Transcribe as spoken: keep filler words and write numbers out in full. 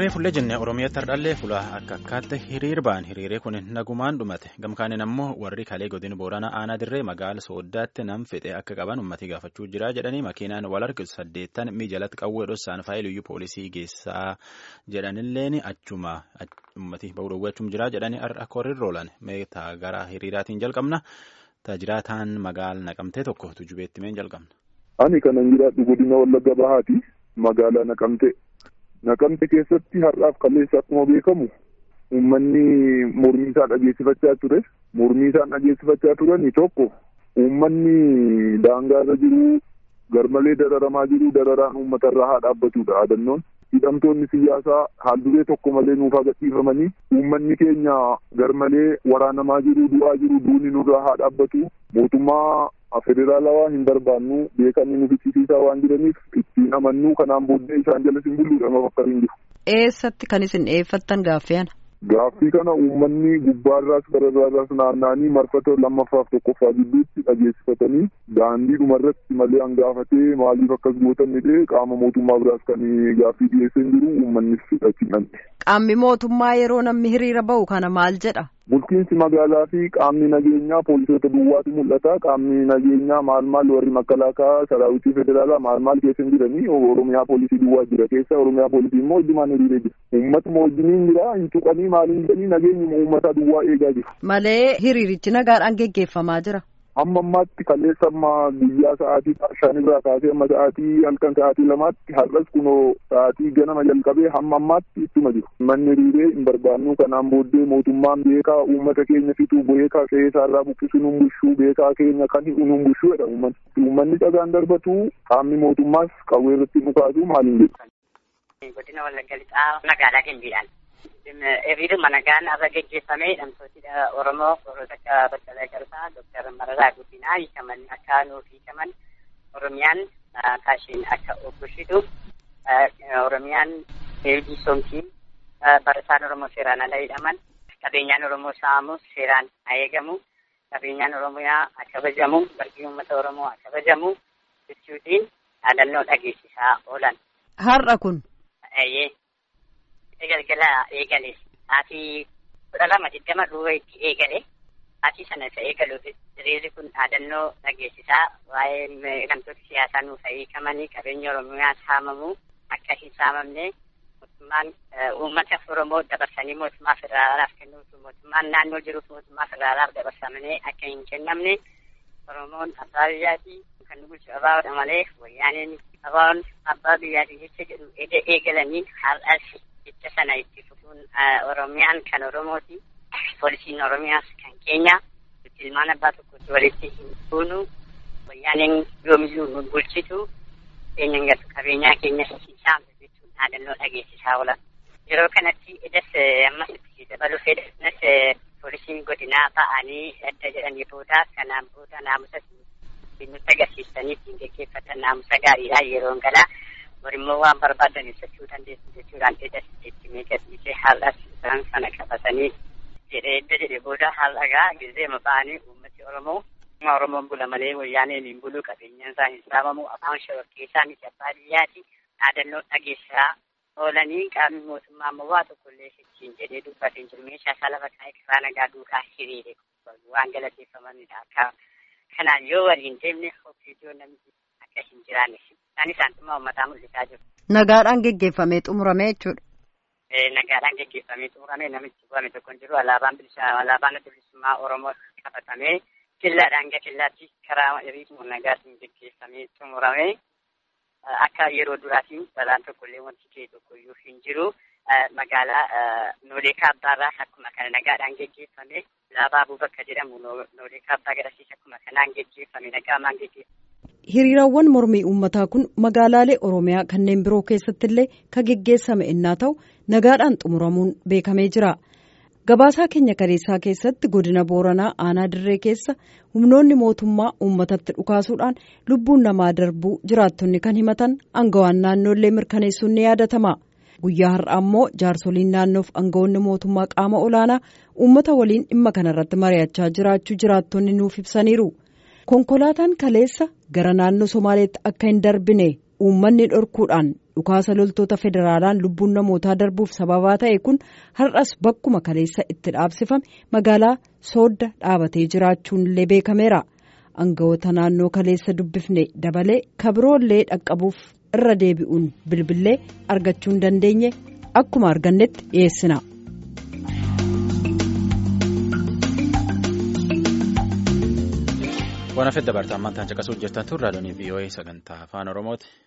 Akkuma fuullee jennee Oromiyaatti hardhallee fuula akka akkaatti hiriir ba'an hiriiree kun nagumaan dhumate gamkaaniin ammoo warri kalee godina Booranaa aanaa dirree magaala sooddaatti nam fixee akka qaban uummatii gaafachuu jira jedhanii makiinaan wal harkisu saddeettan mijalatti qawwee dhossaan faayiluyyuu poolisii geessaa jedhanilleen achuma uummatii ba'uudhawwee achuma jira jedhanii akka warri roolan meetaa gara hiriiraatiin jalqabna taajiraataan magaala naqamtee tokko tujubeetti meen jalqabna. Ani kanan jiraadhu godina Wallagga Bahaati magaalaa Naqamtee. Naqamte keessatti har'aaf kaleessa akkuma beekamu uummanni mormii isaa dhageessifachaa ture. Mormii isaan dhageessifachaa turani tokko uummanni daangaarra jiru garmalee dararamaa jiru dararaan uummatarraa haa dhaabbatudha yaadannoon. Hidhamtoonni siyaasaa haal duree tokko malee nuuf haa gadhiifamanii uummanni keenya garmalee waraanamaa jiru du'aa jiru duuni nurraa haa dhaabbatu mootummaa federaalawaa hin barbaannu beekamni nu fichisiisaa waan jiraniif ittiin amannuu kanaan booddee isaan jala sin bulluudha bakka hin jiru. Eessatti kan isin dhiyeeffattan gaaffii ana? Gaaffii kana uummanni gubbaarraas gararraas naanna'anii marfata lammaffaaf tokkoffaa gidduutti dhageessifatanii daandii dhumarratti malee hangaafatee maaliif akkas gootan jedhee qaama mootummaa biraas kan gaaffii dhiyeessee jiru uummannis achi dhandhe. Qaamni mootummaa yeroo namni hiriira ba'u kana maal jedha? Bulchiinsi magaalaa fi qaamni nageenyaa poolisoota duwwaatu mul'ata. Qaamni nageenyaa maal maal warri makalaakaa saraawitii federaalaa maal maal keessa hin jiranii Oromiyaa poolisii duwwaa jira keessa Oromiyaa poolisii immoo iddumaan hiriiree jira. Uummatuma wajjiniin jira hin tuqanii maaliin jedhanii nageenyi uummata duwwaa eegaa jiru. Malee hiriirichi nagaadhaan geggeeffamaa jira. Amma ammaatti kaleessa amma guyyaa sa'aatii shan irraa kaasee amma sa'aatii halkan sa'aatii lamaatti har'as kunoo sa'aatii ganama jalqabee hamma ammaatti ittuma jiru. Manni hiriiree hin barbaannu kanaan booddee mootummaan beekaa uummata keenya fituu beekaa qe'ee isaarraa buqqisuu nun bushuu beekaa keenya kan hi'u nun bushuu jedha uummanni. Uummanni dhagaan darbatu qaamni mootummaas qawwee irratti dhukaasu maaliin jedhu. Godina Wallagga Lixaa magaalaa Gimbiidhaan. Hiriiruma nagaan irra geggeeffamee hidhamtoota Oromoo warroota akka Baqqalaa Garbaa, Dooktar Mararaa Guddinaa hiikaman akka nuuf hiikaman Oromiyaan kaashiin akka obboshitu Oromiyaan Deebii Soomtii barataan Oromoo seeraan ala hidhaman qabeenyaan Oromoo saamu seeraan haa eegamu qabeenyaan Oromiyaa akka kabajamu bargii uummata Oromoo akka kabajamu jechuutiin dhaadannoo dhageessisaa oolan. Har'a kun. Galgala eegale ati kudha lama digdama duuba itti eegale ati sana isa eegaluuf hiriirri kun dhaadannoo dhageessisaa waa'ee hidhamtoota siyaasaa nuuf hiikamanii qabeenya Oromiyaa saamamuu akka hin saamamne mootummaan uummata Oromoo dabarsanii mootummaa federaalaaf kennuutu mootummaan naannoo jiruuf mootummaa federaalaaf dabarsamanii akka hin kennamne Oromoon abbaa biyyaatii kan bulchu abbaadha malee wayyaaneen abbaan abbaa biyyaatii jecha jedhu eegalanii har'as jecha sana itti fufuun Oromiyaan kan Oromooti. Poolisiin Oromiyaas kan keenya. Ilmaan abbaa tokkotti walitti hin fuunu. Wayyaaneen yoomiyyuu nu bulchitu. Keenyan gatu qabeenyaa keenya saamtu jechuun dhaadannoo dhageessisaa oolan. Yeroo kanatti edas ammas itti dabaluu fedhanas poolisiin godinaa ba'anii adda jedhanii booda kanaan booda naamusa nutti agarsiistanii ittiin geggeeffatan naamusa gaariidha yeroon galaa. Immoo waan barbaadan ibsachuu dandeessu jechuudhaan edas itti miidhagsiisee haalas isaan sana qabatanii jedhee edda jedhe booda haalagaa gizeema ba'anii uummati Oromoo Oromoon bula malee wayyaaneen hin bulu qabeenyaan isaa hin saamamu afaan shororkeessaa miti abbaa biyyaati dhaadannoo dhageessisaa oolanii qaamni mootummaa ammoo waa tokkollee ittiin jedhee dubbatee jiru meeshaa isaa lafa kaa'ee karaa nagaa duukaa hiriire waan galateeffamanidha akka kanaan yoo waliin deemne ofiituu namni akka hin jiraanne. Kan isaan dhuma uummataa mul'isaa jiru. Nagaadhaan geggeeffamee xumuramee jechuudha. Nagaadhaan geggeeffamee xumuramee namichi bu'ame tokko hin jiru. Alaabaan bilisummaa alaabaan bilisummaa Oromoo qabatamee killaadhaan hanga killaatti karaa hiriiruma nagaatiin geggeeffamee xumuramee akka yeroo duraatiin balaan tokkollee wanti ta'e tokkoyyuu hin jiru. Magaalaa Noolee Kaabbaarraa akkuma kana nagaadhaan geggeeffamee alaabaa Abubakar jedhamu Noolee Kaabbaa garasiis akkuma kanaan geggeeffame nagaamaan geggeeffame. Hiriirawwan mormii uummataa kun magaalaalee Oromiyaa kanneen biroo keessatti illee kan geggeessame innaa ta'u nagaadhaan xumuramuun beekamee jira. Gabaasaa keenya kaleessaa keessatti godina Booranaa aanaa dirree keessa humnoonni mootummaa uummatatti dhukaasuudhaan lubbuun namaa darbuu jiraattonni kan himatan aangawaan naannoollee mirkaneessuun ni yaadatama. Guyyaa har'aa immoo jaarsoliin naannoof aangawoonni mootummaa qaama olaanaa uummata waliin dhimma kanarratti mari'achaa jiraachuu jiraattonni nuuf ibsaniiru. Konkolaataan kaleessa gara naannoo Somaaleetti akka hin darbine uummanni dhorkuudhaan dhukaasa loltoota federaalaan lubbuun namootaa darbuuf sababaa ta'e kun har'as bakkuma kaleessa itti dhaabsifame magaalaa soodda dhaabatee jiraachuun illee beekameera. Aangawoota naannoo kaleessa dubbifne dabalee kabiroollee dhaqqabuuf irra deebi'uun bilbilee argachuu hin dandeenye akkuma argannetti dhiyeessina. Waan afet dabartaa ammaan ta'an caqasuu hojjetan turre raadiyoon V O A sagantaa afaan Oromooti.